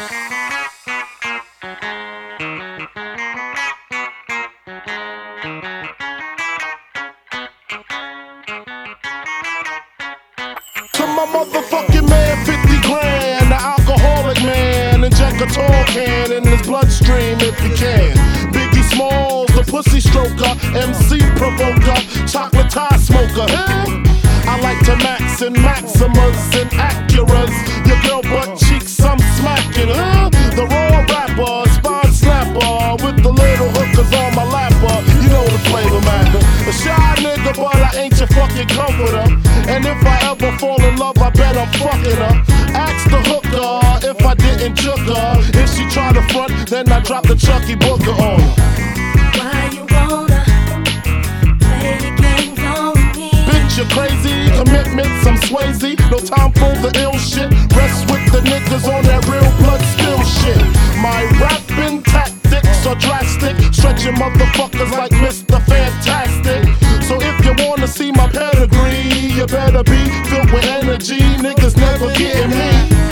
To my motherfucking man, 50 grand, the alcoholic man, inject a tall can in his bloodstream if he can. Biggie Smalls, the pussy stroker, MC provoker, chocolate tie smoker, huh? I like to max and Maximas and Acuras. Your girl butt cheeks, I'm smacking, huh? The raw rapper, spine snapper, with the little hookers on my lapper. You know the flavor, man. A shy nigga, but I ain't your fucking comforter. And if I ever fall in love, I bet I'm fucking her. Ask the hooker if I didn't juke her. If she try to front, then I drop the Chucky Booker on her. Why you wanna play your games on me? Bitch, you're crazy, commitments, I'm Swayze. No time for the ill shit. Rest with the niggas on that real blood still shit. My rapping tactics are drastic, stretching motherfuckers like Mr. Fantastic. So if you wanna see my pedigree, you better be filled with energy. Niggas never getting me.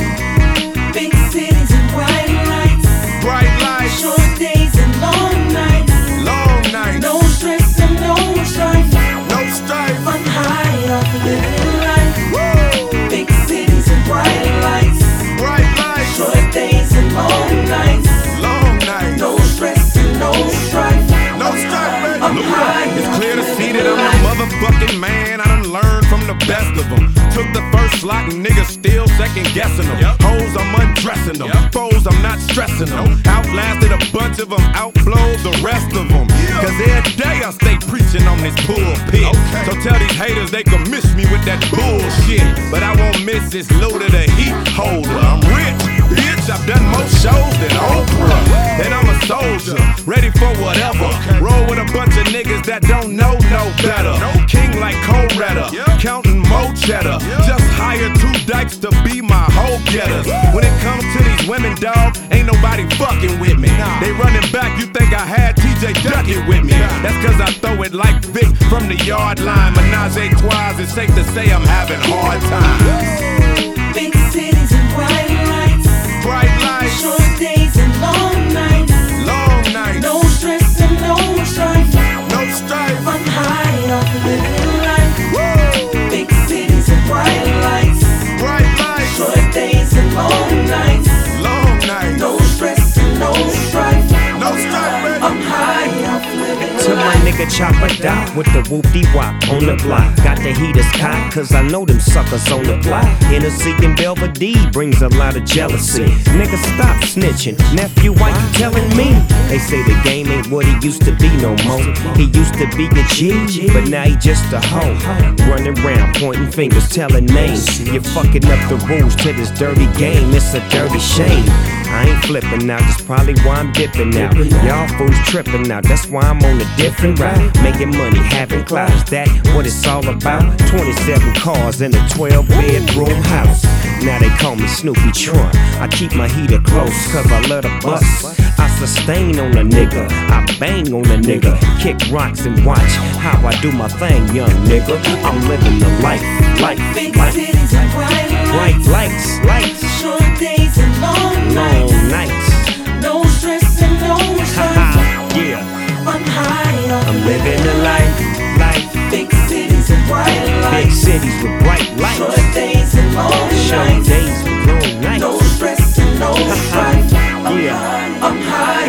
Big cities and bright lights, Bright lights, short days and long nights. long nights, No stress and no strife. no strife. I'm high off living life. Woo! Big cities and bright lights, Bright lights, short days and long nights. long nights, No stress and no strife. no strife, baby. I'm high It's off clear to see that living I'm a life. motherfucking man. I done learned from the best of them. Took the first slot and niggas still second guessing them. Hoes, I'm undressing them. Foes, I'm not stressing them. Outlasted a bunch of them, outflowed the rest of them. Cause every day I stay preaching on this pulpit. So tell these haters they can miss me with that bullshit. But I won't miss this load of the heat holder. I'm rich, bitch, I've done more shows than Oprah. And I'm a soldier, ready for whatever. Roll with a bunch of niggas that don't know no better. King like Coretta, counting more cheddar. Just hired 2 dykes to be my hoe getters. When it comes to these women, dawg, ain't nobody fucking with me. They running back, you think I had TJ Duckett with me. That's cause I throw it like Vic from the yard line. Menage a trois, it's safe to say I'm having hard times. Big cities and bright lights, Bright lights, short days and long nights. long nights, No stress and no strife. no strife. I'm high off living life. Woo! Big cities and bright lights, Bright lights, short days and long nights. long nights, No stress and no strife. no strife, baby. I'm high off living To my life. nigga Chopper Dot with the whoop-de-wop on the block. Got the heaters cocked, cause I know them suckers on the block. Hennessy and Belvedere brings a lot of jealousy. Nigga, stop snitching. Nephew, why you telling me? They say the game ain't what it used to be no more. He used to be a G, but now he just a hoe. Running around, pointing fingers, telling names. You're fucking up the rules to this dirty game. It's a dirty shame. I ain't flipping out, that's probably why I'm dipping out. Y'all fools tripping out, that's why I'm on a different route. Making money, having clouds, that what it's all about. 27 cars in a 12-bedroom house. Now they call me Snoopy Trump. I keep my heater close, cause I love to bust. I sustain on a nigga, I bang on a nigga. Kick rocks and watch how I do my thing, young nigga. I'm living the life, Big life. cities and bright Bright lights, lights, short days and long nights. long nights. No stress and no strife. Yeah, I'm high off I'm living the life. Big cities and bright Big lights, cities with bright lights. short days and long Short nights. days with long nights. No stress and no strife. Yeah. I'm high